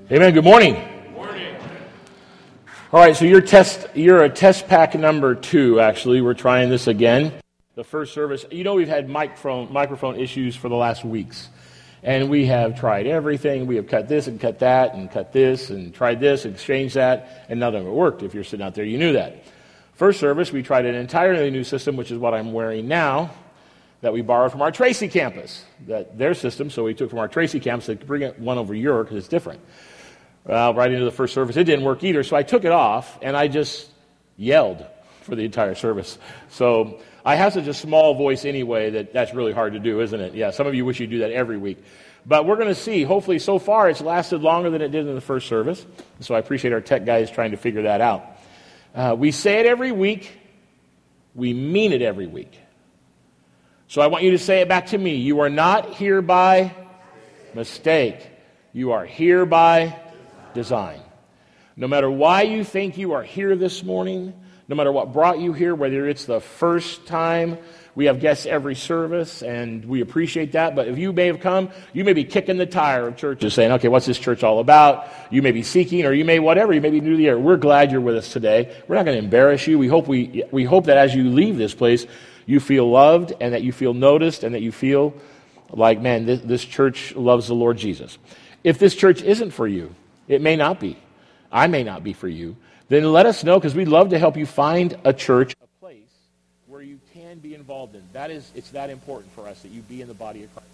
Amen. Good morning. Good morning. All right, so you're a test pack number 2, actually. We're trying this again. The first service, we've had microphone issues for the last weeks. And we have tried everything. We have cut this and cut that and cut this and tried this and changed that, and none of it worked. If you're sitting out there, you knew that. First service, we tried an entirely new system, which is what I'm wearing now, that we borrowed from our Tracy campus, their system. So we took from our Tracy campus to bring one over here because it's different. Right into the first service, it didn't work either. So I took it off, and I just yelled for the entire service. So I have such a small voice anyway that's really hard to do, isn't it? Yeah, some of you wish you'd do that every week. But we're going to see. Hopefully, so far, it's lasted longer than it did in the first service. So I appreciate our tech guys trying to figure that out. We say it every week. We mean it every week. So I want you to say it back to me. You are not here by mistake. You are here by design. No matter why you think you are here this morning, no matter what brought you here, whether it's the first time, we have guests every service, and we appreciate that. But if you may have come, you may be kicking the tire of churches, saying, okay, what's this church all about? You may be seeking, or you may whatever. You may be new to the year. We're glad you're with us today. We're not going to embarrass you. We hope that as you leave this place, you feel loved, and that you feel noticed, and that you feel like, man, this church loves the Lord Jesus. If this church isn't for you, it may not be. I may not be for you. Then let us know, because we'd love to help you find a church, a place where you can be involved in. It's that important for us that you be in the body of Christ.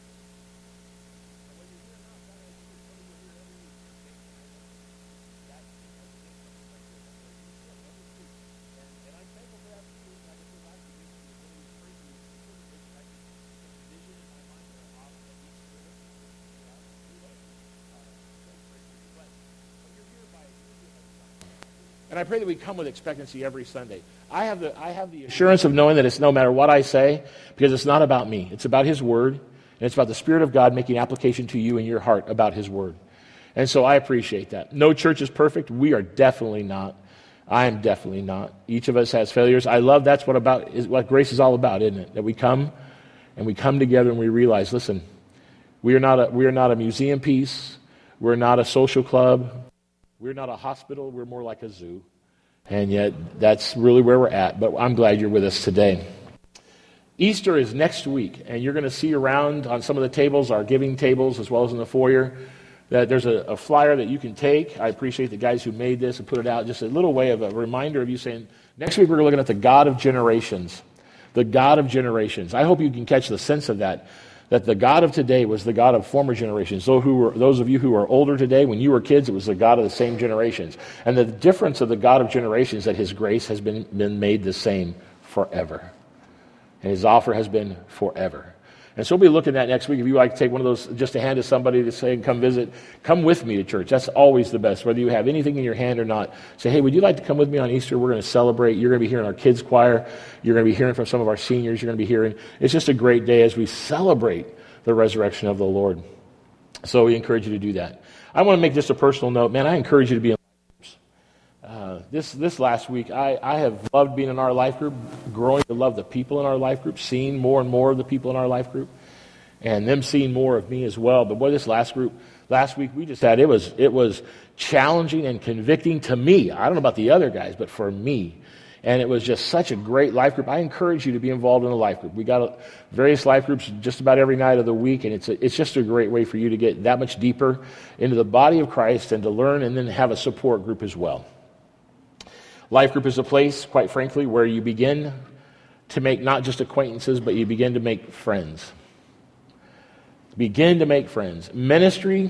And I pray that we come with expectancy every Sunday. I have the assurance of knowing that it's no matter what I say, because it's not about me. It's about His Word, and it's about the Spirit of God making application to you in your heart about His Word. And so I appreciate that. No church is perfect. We are definitely not. I am definitely not. Each of us has failures. I love that's what grace is all about, isn't it? That we come together and we realize, listen, we are not a museum piece. We're not a social club. We're not a hospital, we're more like a zoo. And yet, that's really where we're at. But I'm glad you're with us today. Easter is next week, and you're going to see around on some of the tables, our giving tables, as well as in the foyer, that there's a flyer that you can take. I appreciate the guys who made this and put it out. Just a little way of a reminder of you saying, next week we're looking at the God of generations. The God of generations. I hope you can catch the sense of that the God of today was the God of former generations. Those of you who are older today, when you were kids, it was the God of the same generations. And the difference of the God of generations is that His grace has been made the same forever. And His offer has been forever. And so we'll be looking at next week. If you like to take one of those just to hand to somebody to say, come visit, come with me to church. That's always the best. Whether you have anything in your hand or not, say, hey, would you like to come with me on Easter? We're going to celebrate. You're going to be hearing our kids' choir. You're going to be hearing from some of our seniors. You're going to be hearing. It's just a great day as we celebrate the resurrection of the Lord. So we encourage you to do that. I want to make just a personal note. Man, I encourage you to be in life groups. This last week, I have loved being in our life group, growing to love the people in our life group, seeing more and more of the people in our life group, and them seeing more of me as well. But boy, this last week we just had, it was challenging and convicting to me. I don't know about the other guys, but for me. And it was just such a great life group. I encourage you to be involved in a life group. We got various life groups just about every night of the week, and it's just a great way for you to get that much deeper into the body of Christ and to learn and then have a support group as well. Life group is a place, quite frankly, where you begin to make not just acquaintances, but you begin to make friends. Begin to make friends. Ministry,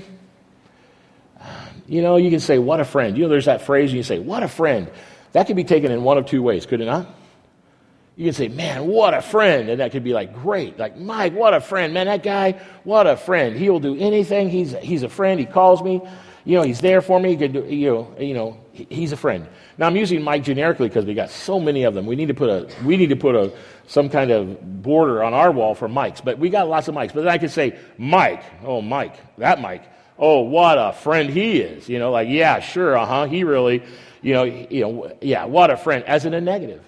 you can say, what a friend. There's that phrase, and you say, what a friend. That could be taken in one of two ways, could it not? You can say, man, what a friend. And that could be like, great. Like, Mike, what a friend. Man, that guy, what a friend. He will do anything. He's a friend. He calls me. He's there for me. He could do, he's a friend. Now, I'm using Mike generically because we got so many of them. We need to put some kind of border on our wall for Mikes. But we got lots of Mikes. But then I could say, Mike. Oh, Mike. That Mike. Oh, what a friend he is. Like, yeah, sure, he really... yeah, what a friend, as in a negative.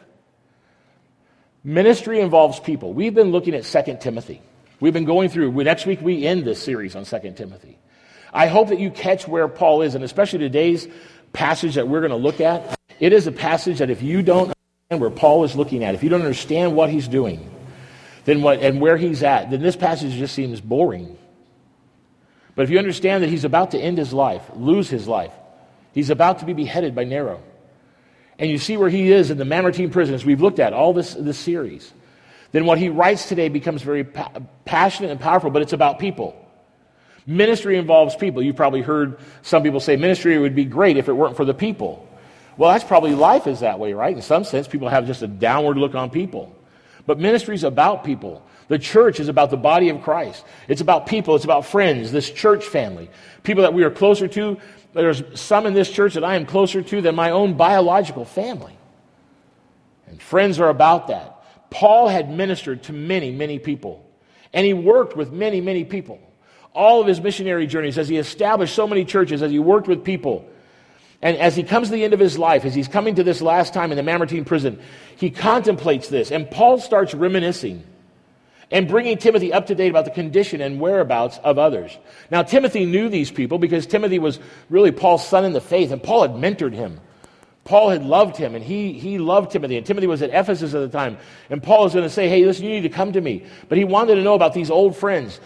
Ministry involves people. We've been looking at 2 Timothy. We've been going through, next week we end this series on 2 Timothy. I hope that you catch where Paul is, and especially today's passage that we're going to look at. It is a passage that if you don't understand where Paul is looking at, if you don't understand what he's doing, then and where he's at, then this passage just seems boring. But if you understand that he's about to end his life, lose his life, he's about to be beheaded by Nero, and you see where he is in the Mamertine prison, as we've looked at all this series, then what he writes today becomes very passionate and powerful, but it's about people. Ministry involves people. You've probably heard some people say ministry would be great if it weren't for the people. Well, that's probably life is that way, right? In some sense, people have just a downward look on people. But ministry is about people. The church is about the body of Christ. It's about people. It's about friends, this church family, people that we are closer to. There's some in this church that I am closer to than my own biological family. And friends are about that. Paul had ministered to many, many people. And he worked with many, many people. All of his missionary journeys, as he established so many churches, as he worked with people. And as he comes to the end of his life, as he's coming to this last time in the Mamertine prison, he contemplates this. And Paul starts reminiscing and bringing Timothy up to date about the condition and whereabouts of others. Now, Timothy knew these people because Timothy was really Paul's son in the faith, and Paul had mentored him. Paul had loved him, and he loved Timothy. And Timothy was at Ephesus at the time. And Paul is going to say, hey, listen, you need to come to me. But he wanted to know about these old friends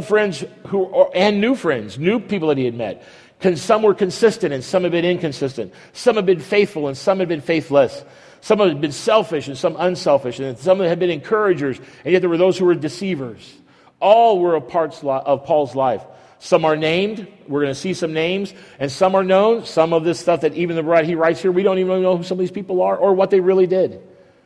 and new friends, new people that he had met. Some were consistent, and some had been inconsistent. Some had been faithful, and some had been faithless. Some had been selfish, and some unselfish. And some had been encouragers, and yet there were those who were deceivers. All were a part of Paul's life. Some are named. We're going to see some names. And some are known. Some of this stuff that even he writes here, we don't even know who some of these people are or what they really did.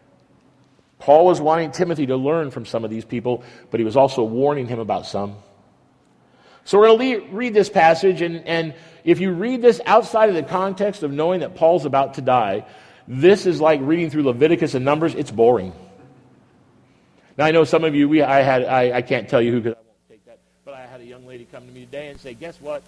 Paul was wanting Timothy to learn from some of these people, but he was also warning him about some. So we're going to read this passage, and if you read this outside of the context of knowing that Paul's about to die, this is like reading through Leviticus and Numbers. It's boring. Now, I know some of you, I can't tell you who, because I won't take that, but I had a young lady come to me today and say, guess what?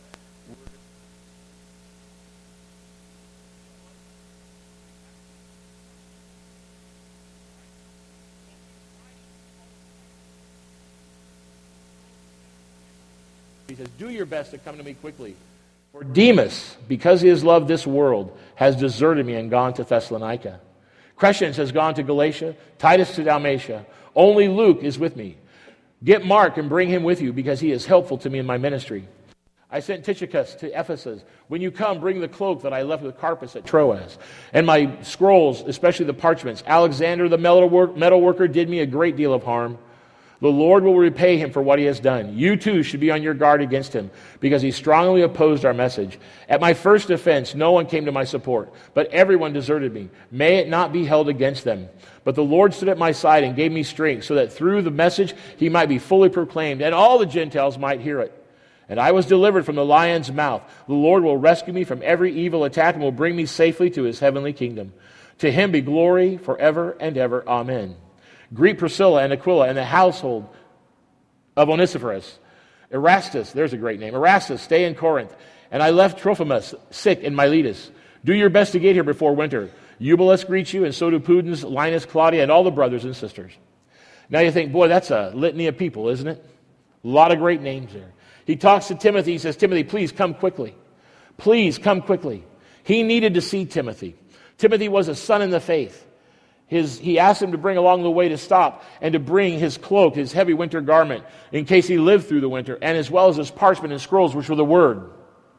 He says, do your best to come to me quickly. For Demas, because he has loved this world, has deserted me and gone to Thessalonica. Crescens has gone to Galatia, Titus to Dalmatia. Only Luke is with me. Get Mark and bring him with you, because he is helpful to me in my ministry. I sent Tychicus to Ephesus. When you come, bring the cloak that I left with Carpus at Troas, and my scrolls, especially the parchments. Alexander the metal worker did me a great deal of harm. The Lord will repay him for what he has done. You too should be on your guard against him, because he strongly opposed our message. At my first offense, no one came to my support, but everyone deserted me. May it not be held against them. But the Lord stood at my side and gave me strength, so that through the message he might be fully proclaimed, and all the Gentiles might hear it. And I was delivered from the lion's mouth. The Lord will rescue me from every evil attack and will bring me safely to his heavenly kingdom. To him be glory forever and ever. Amen. Greet Priscilla and Aquila and the household of Onesiphorus. Erastus, there's a great name. Erastus, stay in Corinth. And I left Trophimus sick in Miletus. Do your best to get here before winter. Eubulus greets you, and so do Pudens, Linus, Claudia, and all the brothers and sisters. Now you think, boy, that's a litany of people, isn't it? A lot of great names there. He talks to Timothy. He says, Timothy, please come quickly. Please come quickly. He needed to see Timothy. Timothy was a son in the faith. He asked him to bring along the way to stop and to bring his cloak, his heavy winter garment, in case he lived through the winter, and as well as his parchment and scrolls, which were the Word.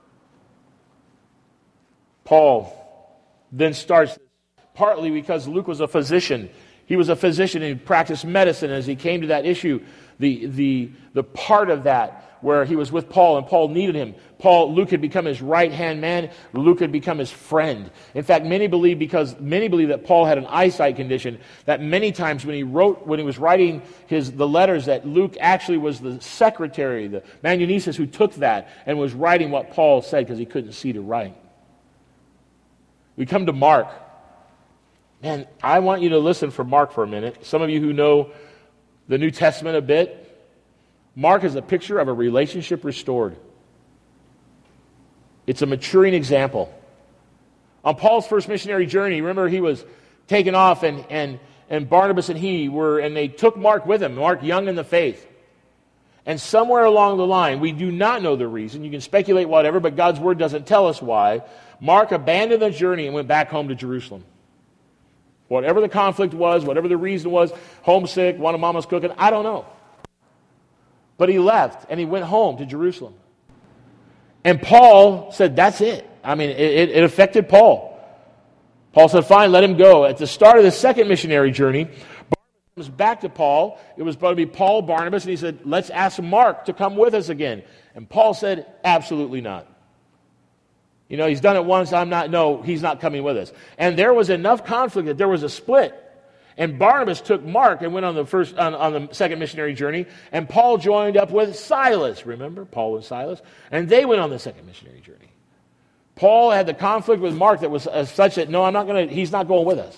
Paul then starts, partly because Luke was a physician. He was a physician and practiced medicine. As he came to that issue, the part of that where he was with Paul and Paul needed him, Luke had become his right-hand man. Luke had become his friend. In fact, many believe that Paul had an eyesight condition, that many times when he was writing the letters, that Luke actually was the secretary, the manuensis, who took that and was writing what Paul said because he couldn't see to write. We come to Mark. Man, I want you to listen for Mark for a minute. Some of you who know the New Testament a bit, Mark is a picture of a relationship restored. It's a maturing example. On Paul's first missionary journey, remember he was taken off and Barnabas and they took Mark with him, Mark young in the faith. And somewhere along the line, we do not know the reason. You can speculate whatever, but God's word doesn't tell us why. Mark abandoned the journey and went back home to Jerusalem. Whatever the conflict was, whatever the reason was, homesick, wanted mama's cooking, I don't know. But he left and he went home to Jerusalem. And Paul said, that's it. I mean, it affected Paul. Paul said, fine, let him go. At the start of the second missionary journey, Barnabas comes back to Paul. It was going to be Paul, Barnabas, and he said, let's ask Mark to come with us again. And Paul said, absolutely not. You know, he's done it once, he's not coming with us. And there was enough conflict that there was a split. And Barnabas took Mark and went on the second missionary journey, and Paul joined up with Silas. Remember, Paul and Silas? And they went on the second missionary journey. Paul had the conflict with Mark that was such that, he's not going with us.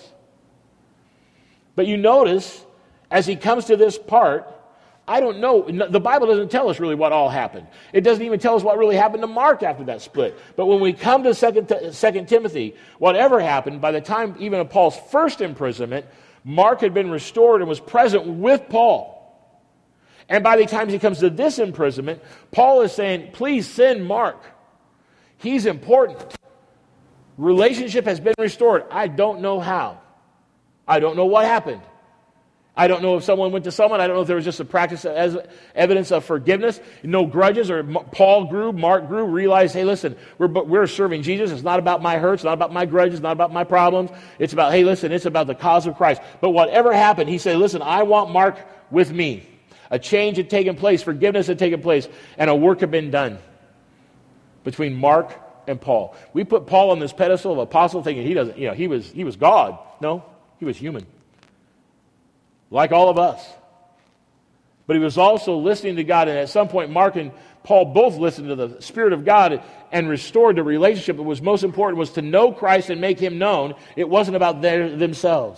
But you notice, as he comes to this part, I don't know, the Bible doesn't tell us really what all happened. It doesn't even tell us what really happened to Mark after that split. But when we come to 2 Timothy, whatever happened, by the time even of Paul's first imprisonment, Mark had been restored and was present with Paul. And by the time he comes to this imprisonment, Paul is saying, please send Mark. He's important. Relationship has been restored. I don't know how. I don't know what happened. I don't know if someone went to someone. I don't know if there was just a practice as evidence of forgiveness. No grudges, or Paul grew, Mark grew, realized, hey, listen, we're serving Jesus. It's not about my hurts, not about my grudges, not about my problems. It's about, hey, listen, it's about the cause of Christ. But whatever happened, he said, listen, I want Mark with me. A change had taken place, forgiveness had taken place, and a work had been done between Mark and Paul. We put Paul on this pedestal of apostle thinking he was God. No, he was human. Like all of us. But he was also listening to God, and at some point Mark and Paul both listened to the Spirit of God and restored the relationship. What was most important was to know Christ and make him known. It wasn't about themselves.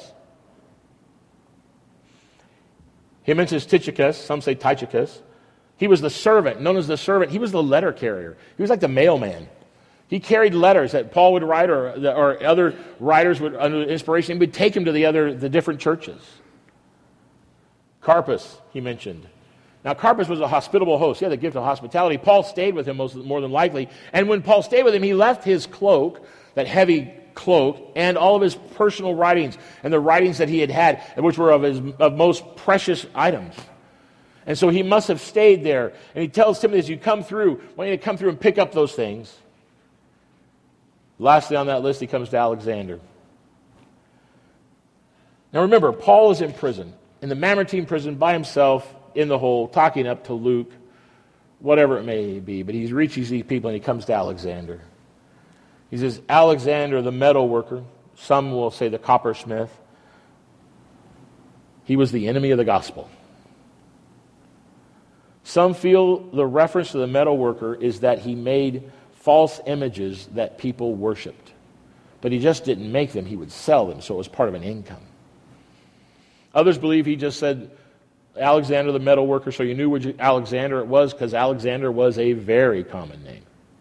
He mentions Tychicus, some say Tychicus. He was the servant, known as the servant. He was the letter carrier. He was like the mailman. He carried letters that Paul would write or other writers would, under inspiration, would take him to the different churches. Carpus, he mentioned. Now, Carpus was a hospitable host. He had the gift of hospitality. Paul stayed with him more than likely. And when Paul stayed with him, he left his cloak, that heavy cloak, and all of his personal writings, and the writings that he had, which were of most precious items. And so he must have stayed there. And he tells Timothy, as you come through, I want you to come through and pick up those things. Lastly on that list, he comes to Alexander. Now remember, Paul is in prison, in the Mamertine prison by himself, in the hole, talking up to Luke, whatever it may be. But he reaches these people and he comes to Alexander. He says, Alexander, the metal worker, some will say the coppersmith, he was the enemy of the gospel. Some feel the reference to the metal worker is that he made false images that people worshipped. But he just didn't make them, he would sell them, so it was part of an income. Others believe he just said, Alexander the metal worker, so you knew which Alexander it was, because Alexander was a very common name.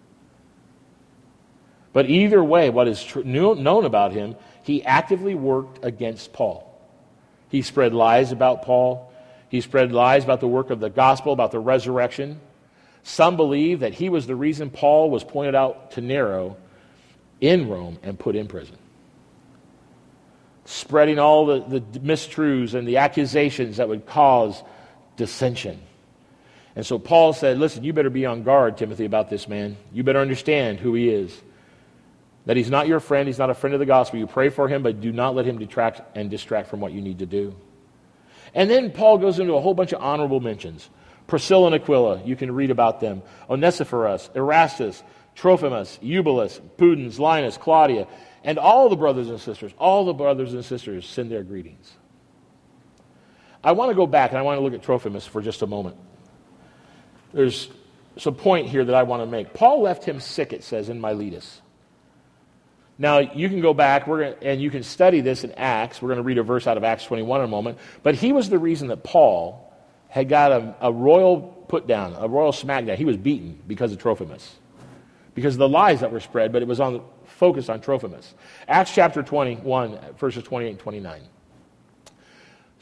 But either way, what is known about him, he actively worked against Paul. He spread lies about Paul. He spread lies about the work of the gospel, about the resurrection. Some believe that he was the reason Paul was pointed out to Nero in Rome and put in prison. Spreading all the mistruths and the accusations that would cause dissension. And so Paul said, listen, you better be on guard, Timothy, about this man. You better understand who he is. That he's not your friend, he's not a friend of the gospel. You pray for him, but do not let him detract and distract from what you need to do. And then Paul goes into a whole bunch of honorable mentions. Priscilla and Aquila, you can read about them. Onesiphorus, Erastus, Trophimus, Eubulus, Pudens, Linus, Claudia, and all the brothers and sisters send their greetings. I want to go back and I want to look at Trophimus for just a moment. There's some point here that I want to make. Paul left him sick, it says, in Miletus. Now, you can go back and you can study this in Acts. We're going to read a verse out of Acts 21 in a moment. But he was the reason that Paul had got a royal put down, a royal smackdown. He was beaten because of Trophimus. Because of the lies that were spread, but it was focused on Trophimus. Acts chapter 21, verses 28 and 29.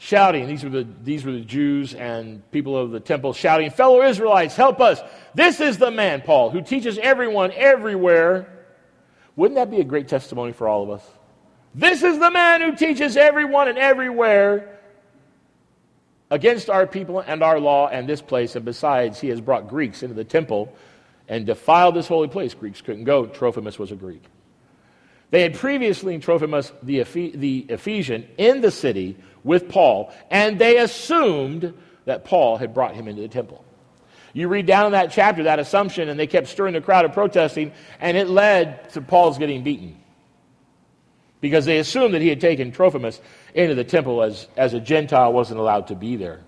shouting. These were the Jews and people of the temple shouting, "Fellow Israelites, help us. This is the man, Paul, who teaches everyone everywhere." Wouldn't that be a great testimony for all of us? This is the man who teaches everyone and everywhere against our people and our law and this place. And besides, he has brought Greeks into the temple and defiled this holy place. Greeks couldn't go. Trophimus was a Greek. They had previously Trophimus the Ephesian in the city with Paul, and they assumed that Paul had brought him into the temple. You read down in that chapter, that assumption, and they kept stirring the crowd and protesting, and it led to Paul's getting beaten. Because they assumed that he had taken Trophimus into the temple as a Gentile wasn't allowed to be there.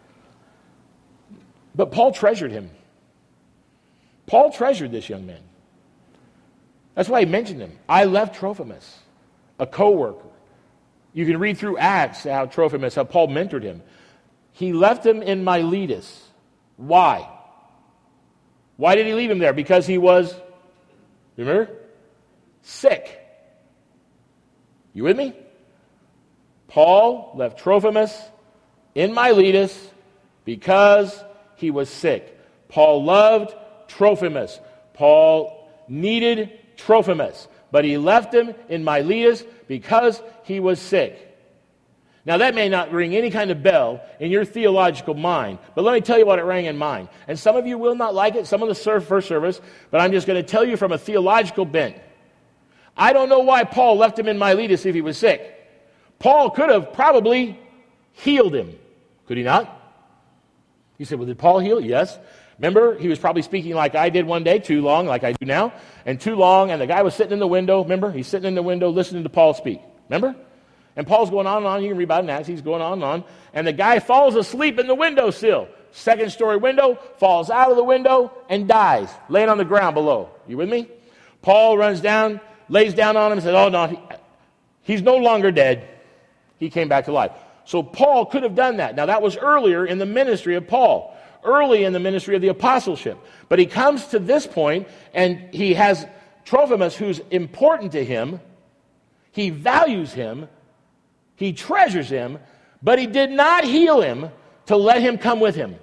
But Paul treasured him. Paul treasured this young man. That's why he mentioned him. I left Trophimus, a co-worker. You can read through Acts how Paul mentored him. He left him in Miletus. Why? Why did he leave him there? Because he was, remember? Sick. You with me? Paul left Trophimus in Miletus because he was sick. Paul loved Trophimus. Paul needed Trophimus, but he left him in Miletus because he was sick. Now that may not ring any kind of bell in your theological mind, but let me tell you what it rang in mine. And some of you will not like it, some of the first service, but I'm just going to tell you from a theological bent. I don't know why Paul left him in Miletus if he was sick. Paul could have probably healed him. Could he not? You said, well, did Paul heal? Yes. Remember, he was probably speaking like I did one day, too long, like I do now, and too long, and the guy was sitting in the window. Remember? He's sitting in the window listening to Paul speak. Remember? And Paul's going on and on. You can read about it in Acts. He's going on and on. And the guy falls asleep in the windowsill. Second-story window, falls out of the window, and dies, laying on the ground below. You with me? Paul runs down, lays down on him, and says, oh, no, he's no longer dead. He came back to life. So Paul could have done that. Now, that was earlier in the ministry of Paul, early in the ministry of the apostleship. But he comes to this point, and he has Trophimus, who's important to him. He values him. He treasures him, but he did not heal him to let him come with him.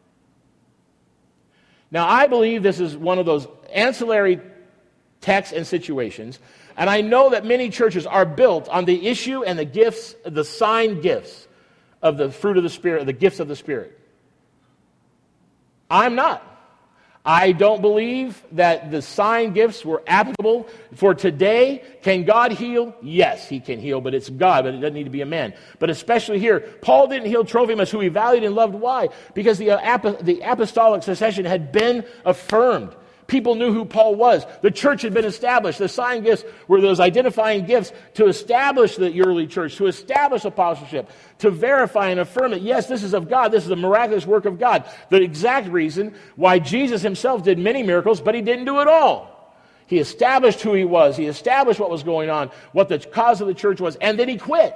Now, I believe this is one of those ancillary texts and situations, and I know that many churches are built on the issue and the gifts, the sign gifts of the fruit of the Spirit, the gifts of the Spirit. I'm not. I don't believe that the sign gifts were applicable for today. Can God heal? Yes, he can heal, but it's God, but it doesn't need to be a man. But especially here, Paul didn't heal Trophimus, who he valued and loved. Why? Because the apostolic succession had been affirmed. People knew who Paul was. The church had been established. The sign gifts were those identifying gifts to establish the early church, to establish apostleship, to verify and affirm it. Yes, this is of God. This is a miraculous work of God. The exact reason why Jesus himself did many miracles, but he didn't do it all. He established who he was. He established what was going on, what the cause of the church was, and then he quit.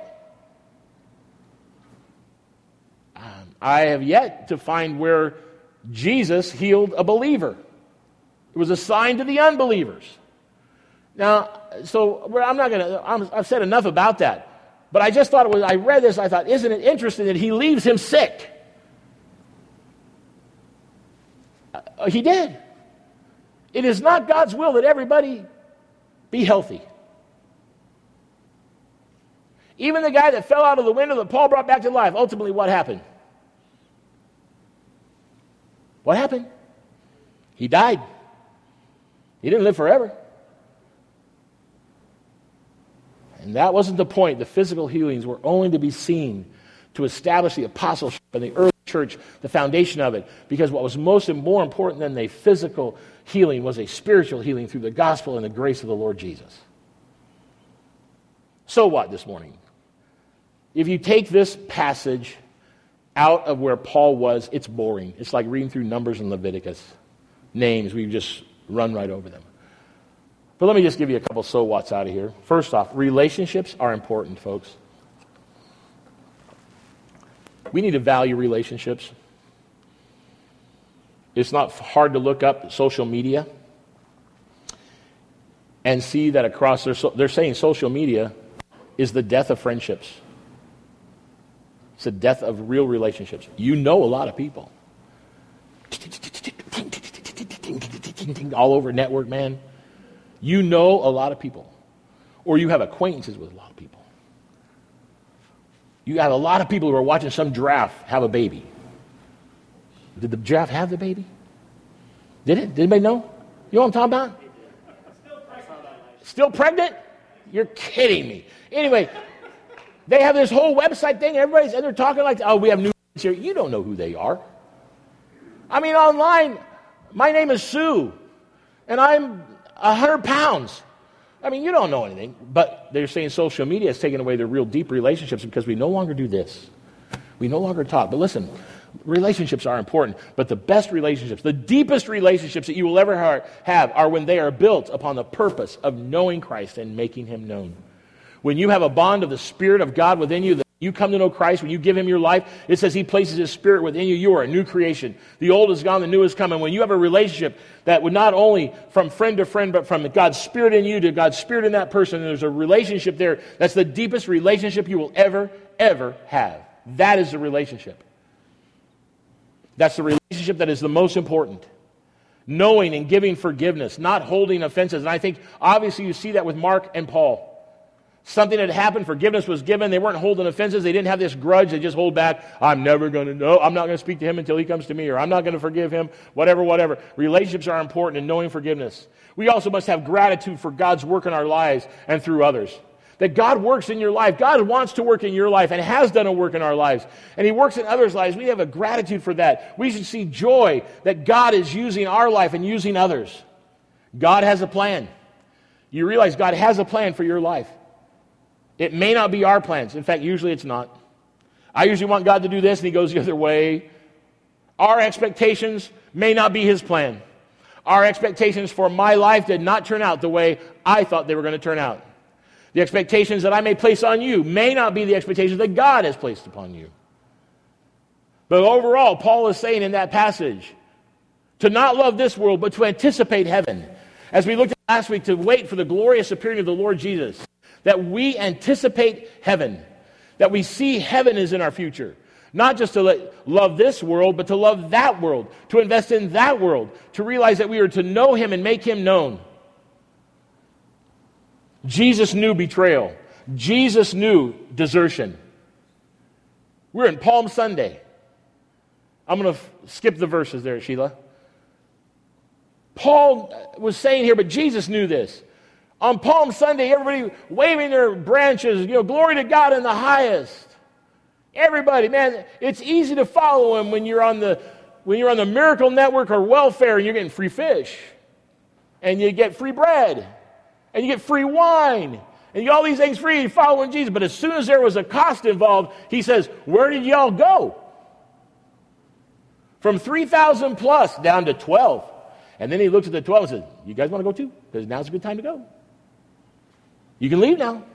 I have yet to find where Jesus healed a believer. It was a sign to the unbelievers. Now, so I've said enough about that. But I just thought I read this, I thought, isn't it interesting that he leaves him sick? He did. It is not God's will that everybody be healthy. Even the guy that fell out of the window that Paul brought back to life, ultimately what happened? What happened? He died. He didn't live forever. And that wasn't the point. The physical healings were only to be seen to establish the apostleship and the early church, the foundation of it. Because what was more important than the physical healing was a spiritual healing through the gospel and the grace of the Lord Jesus. So what this morning? If you take this passage out of where Paul was, it's boring. It's like reading through Numbers and Leviticus. Names, we've just run right over them. But let me just give you a couple so whats out of here. First off, relationships are important, folks. We need to value relationships. It's not hard to look up social media and see that across they're saying social media is the death of friendships. It's the death of real relationships. You know a lot of people. All over network, man. You know a lot of people. Or you have acquaintances with a lot of people. You have a lot of people who are watching some giraffe have a baby. Did the giraffe have the baby? Did it? Did anybody know? You know what I'm talking about? Still pregnant? You're kidding me. Anyway, they have this whole website thing, and they're talking like, oh, we have new here. You don't know who they are. I mean, online, my name is Sue, and I'm 100 pounds. I mean, you don't know anything. But they're saying social media has taken away the real deep relationships because we no longer do this. We no longer talk. But listen, relationships are important, but the best relationships, the deepest relationships that you will ever have are when they are built upon the purpose of knowing Christ and making him known. When you have a bond of the Spirit of God within you, that you come to know Christ, when you give him your life, it says he places his Spirit within you. You are a new creation. The old is gone, the new is coming. When you have a relationship that would not only from friend to friend, but from God's Spirit in you to God's Spirit in that person, and there's a relationship there, that's the deepest relationship you will ever have. That is the relationship. That's the relationship that is the most important. Knowing and giving forgiveness, not holding offenses. And I think obviously you see that with Mark and Paul. Something had happened, forgiveness was given, they weren't holding offenses, they didn't have this grudge, they just hold back. I'm never going to know, I'm not going to speak to him until he comes to me, or I'm not going to forgive him, whatever. Relationships are important in knowing forgiveness. We also must have gratitude for God's work in our lives and through others. That God works in your life. God wants to work in your life and has done a work in our lives. And he works in others' lives. We have a gratitude for that. We should see joy that God is using our life and using others. God has a plan. You realize God has a plan for your life. It may not be our plans. In fact, usually it's not. I usually want God to do this and he goes the other way. Our expectations may not be his plan. Our expectations for my life did not turn out the way I thought they were going to turn out. The expectations that I may place on you may not be the expectations that God has placed upon you. But overall, Paul is saying in that passage, to not love this world, but to anticipate heaven. As we looked at last week, to wait for the glorious appearing of the Lord Jesus. That we anticipate heaven. That we see heaven is in our future. Not just to love this world, but to love that world. To invest in that world. To realize that we are to know him and make him known. Jesus knew betrayal. Jesus knew desertion. We're in Palm Sunday. I'm going to skip the verses there, Sheila. Paul was saying here, but Jesus knew this. On Palm Sunday, everybody waving their branches, glory to God in the highest. Everybody, man, it's easy to follow him when you're on the Miracle Network or welfare and you're getting free fish. And you get free bread. And you get free wine. And you get all these things free following Jesus. But as soon as there was a cost involved, he says, where did y'all go? From 3,000 plus down to 12. And then he looks at the 12 and says, you guys want to go too? Because now's a good time to go. You can leave now.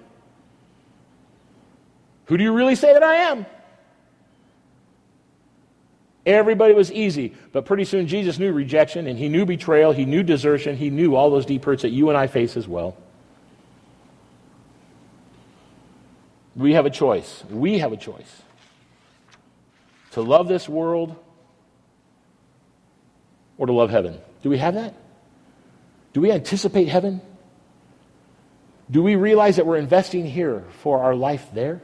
Who do you really say that I am? Everybody was easy, but pretty soon Jesus knew rejection, and he knew betrayal, he knew desertion, he knew all those deep hurts that you and I face as well. We have a choice. We have a choice. To love this world or to love heaven. Do we have that? Do we anticipate heaven? Do we realize that we're investing here for our life there?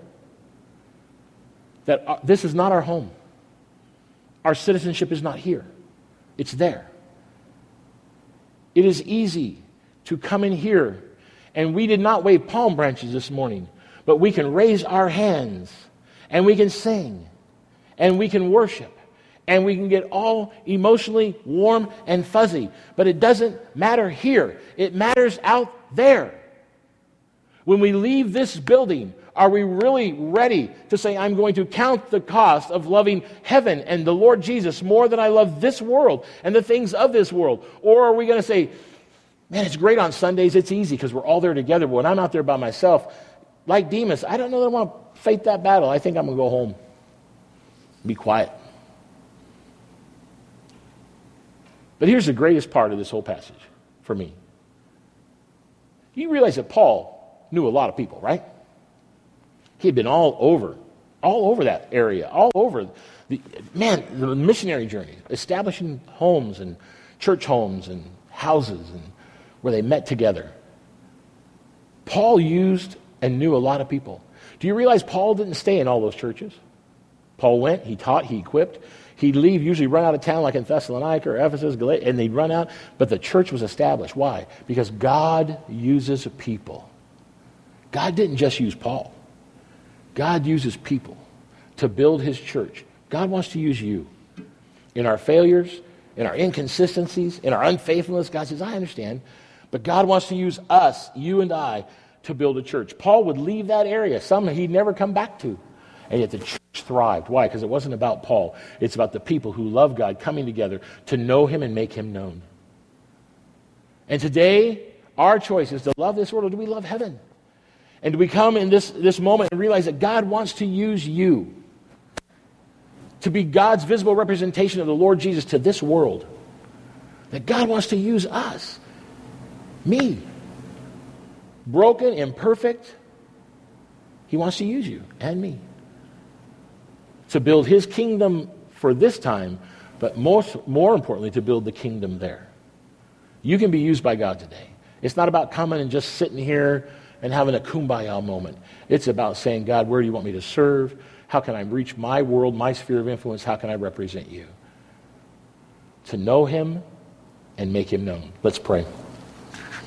That this is not our home. Our citizenship is not here. It's there. It is easy to come in here, and we did not wave palm branches this morning, but we can raise our hands, and we can sing, and we can worship, and we can get all emotionally warm and fuzzy. But it doesn't matter here. It matters out there. When we leave this building, are we really ready to say, I'm going to count the cost of loving heaven and the Lord Jesus more than I love this world and the things of this world? Or are we going to say, man, it's great on Sundays, it's easy because we're all there together, but when I'm out there by myself, like Demas, I don't know that I want to fight that battle. I think I'm going to go home. Be quiet. But here's the greatest part of this whole passage for me. You realize that Paul knew a lot of people, right? He had been all over all over that area, all over. The missionary journey, establishing homes and church homes and houses and where they met together. Paul used and knew a lot of people. Do you realize Paul didn't stay in all those churches? Paul went, he taught, he equipped. He'd leave, usually run out of town like in Thessalonica or Ephesus, and they'd run out. But the church was established. Why? Because God uses people. God didn't just use Paul. God uses people to build his church. God wants to use you. In our failures, in our inconsistencies, in our unfaithfulness, God says, I understand. But God wants to use us, you and I, to build a church. Paul would leave that area, some he'd never come back to. And yet the church thrived. Why? Because it wasn't about Paul. It's about the people who love God coming together to know him and make him known. And today, our choice is to love this world, or do we love heaven? And do we come in this moment and realize that God wants to use you to be God's visible representation of the Lord Jesus to this world? That God wants to use us. Me. Broken, imperfect. He wants to use you and me to build his kingdom for this time, but more importantly, to build the kingdom there. You can be used by God today. It's not about coming and just sitting here and having a kumbaya moment. It's about saying, God, where do you want me to serve? How can I reach my world, my sphere of influence? How can I represent you? To know him and make him known. Let's pray.